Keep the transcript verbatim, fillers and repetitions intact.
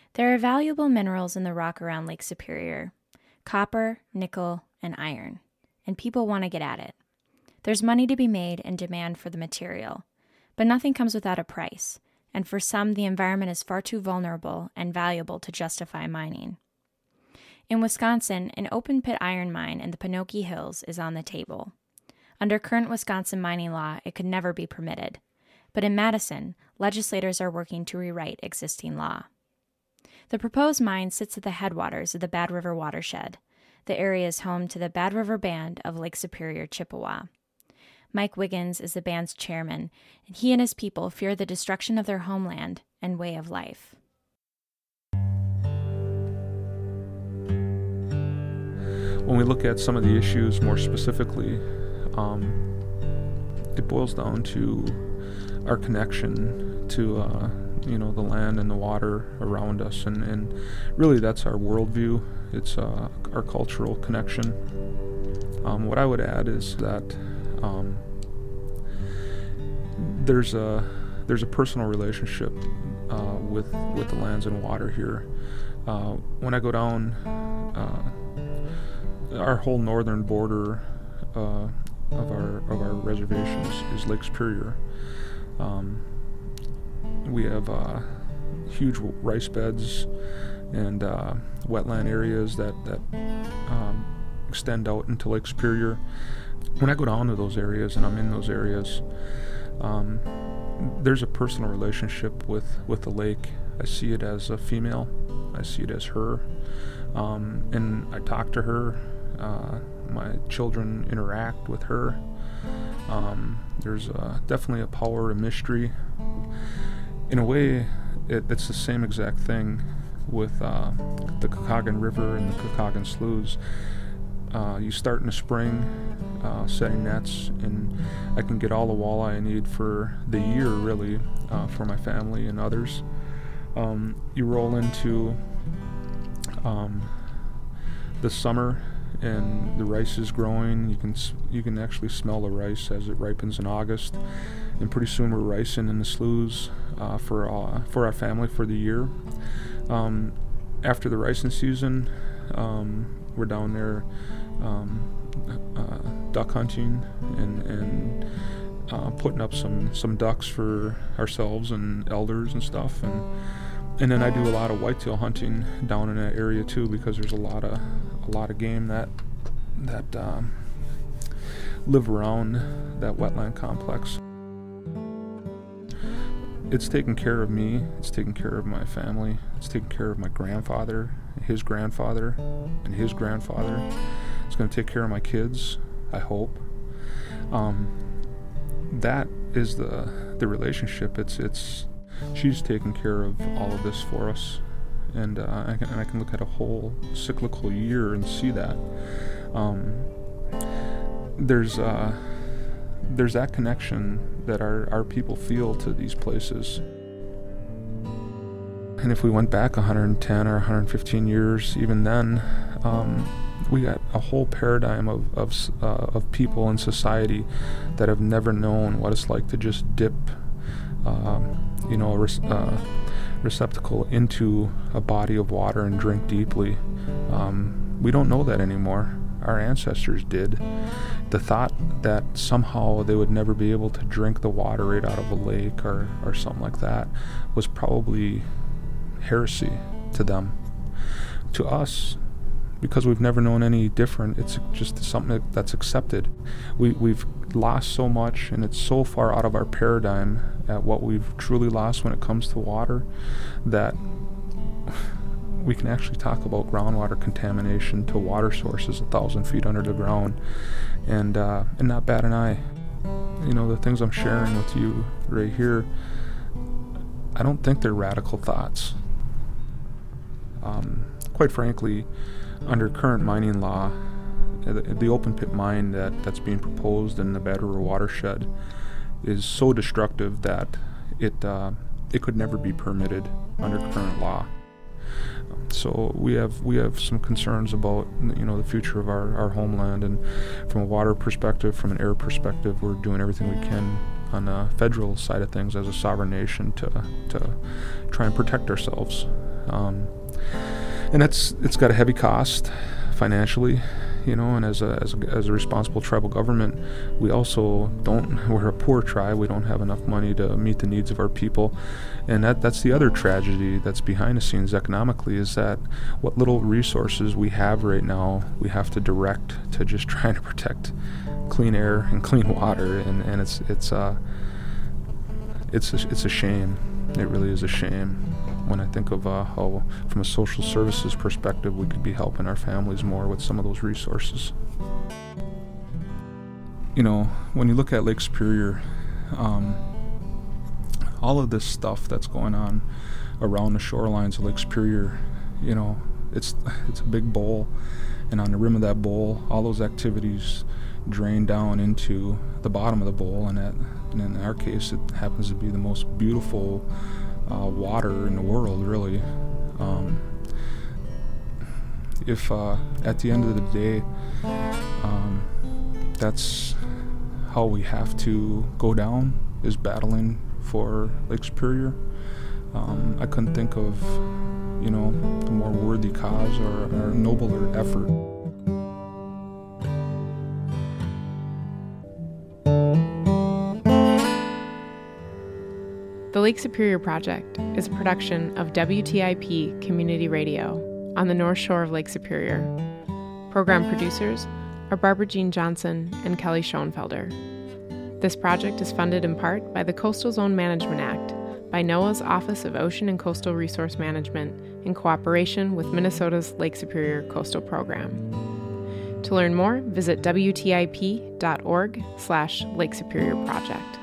There are valuable minerals in the rock around Lake Superior: copper, nickel, and iron, and people want to get at it. There's money to be made and demand for the material, but nothing comes without a price, and for some, the environment is far too vulnerable and valuable to justify mining. In Wisconsin, an open-pit iron mine in the Pinocki Hills is on the table. Under current Wisconsin mining law, it could never be permitted, but in Madison, legislators are working to rewrite existing law. The proposed mine sits at the headwaters of the Bad River watershed. The area is home to the Bad River Band of Lake Superior, Chippewa. Mike Wiggins is the band's chairman, and he and his people fear the destruction of their homeland and way of life. When we look at some of the issues more specifically, um, it boils down to our connection to uh, you know, the land and the water around us, and, and really that's our worldview. It's uh, our cultural connection. Um, what I would add is that um, there's a there's a personal relationship uh, with with the lands and water here. Uh, when I go down, uh, our whole northern border uh, of our of our reservations is Lake Superior. Um, we have uh, huge rice beds and uh, wetland areas that that um, extend out into Lake Superior. When I go down to those areas and I'm in those areas, um, there's a personal relationship with, with the lake. I see it as a female. I see it as her. Um, and I talk to her. Uh, my children interact with her. Um, there's uh, definitely a power, a mystery. In a way, it, it's the same exact thing with uh, the Kakagan River and the Kakagan Sloughs. Uh, you start in the spring, uh, setting nets, and I can get all the walleye I need for the year, really, uh, for my family and others. Um, you roll into um, the summer, and the rice is growing. You can you can actually smell the rice as it ripens in August, and pretty soon we're ricing in the sloughs uh, for uh, for our family for the year. Um, after the ricing season, um, we're down there um, uh, duck hunting and and uh, putting up some, some ducks for ourselves and elders and stuff, and and then I do a lot of whitetail hunting down in that area too, because there's a lot of a lot of game that that um, live around that wetland complex. It's taken care of me, it's taken care of my family, it's taken care of my grandfather, his grandfather, and his grandfather. It's going to take care of my kids, I hope. Um, that is the the relationship. It's it's she's taking care of all of this for us, and uh, I can, and I can look at a whole cyclical year and see that. Um, there's uh, there's that connection that our, our people feel to these places. And if we went back one hundred ten or one hundred fifteen years, even then, um, we got a whole paradigm of of, uh, of people in society that have never known what it's like to just dip, um, you know, a re- uh, receptacle into a body of water and drink deeply. Um, we don't know that anymore. Our ancestors did. The thought that somehow they would never be able to drink the water right out of a lake or, or something like that was probably heresy to them. To us, because we've never known any different, it's just something that's accepted. We, we've lost so much, and it's so far out of our paradigm at what we've truly lost when it comes to water that we can actually talk about groundwater contamination to water sources a thousand feet under the ground, and uh, and not bat an eye. You know, the things I'm sharing with you right here, I don't think they're radical thoughts. Um, quite frankly, under current mining law, the, the open pit mine that, that's being proposed in the Bad River watershed is so destructive that it uh, it could never be permitted under current law. So we have we have some concerns about, you know, the future of our, our homeland, and from a water perspective, from an air perspective, we're doing everything we can on the federal side of things as a sovereign nation to to try and protect ourselves. Um, and that's it's got a heavy cost financially, you know, and as a, as a as a responsible tribal government, we also don't, we're a poor tribe, we don't have enough money to meet the needs of our people. And that that's the other tragedy that's behind the scenes economically, is that what little resources we have right now, we have to direct to just trying to protect clean air and clean water, and, and it's it's uh it's a, it's a shame. It really is a shame when I think of uh, how, from a social services perspective, we could be helping our families more with some of those resources. You know, when you look at Lake Superior, um, all of this stuff that's going on around the shorelines of Lake Superior, you know, it's it's a big bowl, and on the rim of that bowl, all those activities drain down into the bottom of the bowl, and, at, and in our case, it happens to be the most beautiful uh, water in the world, really. Um, if uh, at the end of the day, um, that's how we have to go down, is battling for Lake Superior, um, I couldn't think of, you know, a more worthy cause or, or a nobler effort. The Lake Superior Project is a production of W T I P Community Radio on the North Shore of Lake Superior. Program producers are Barbara Jean Johnson and Kelly Schoenfelder. This project is funded in part by the Coastal Zone Management Act by NOAA's Office of Ocean and Coastal Resource Management in cooperation with Minnesota's Lake Superior Coastal Program. To learn more, visit W T I P dot org slash Lake Superior Project.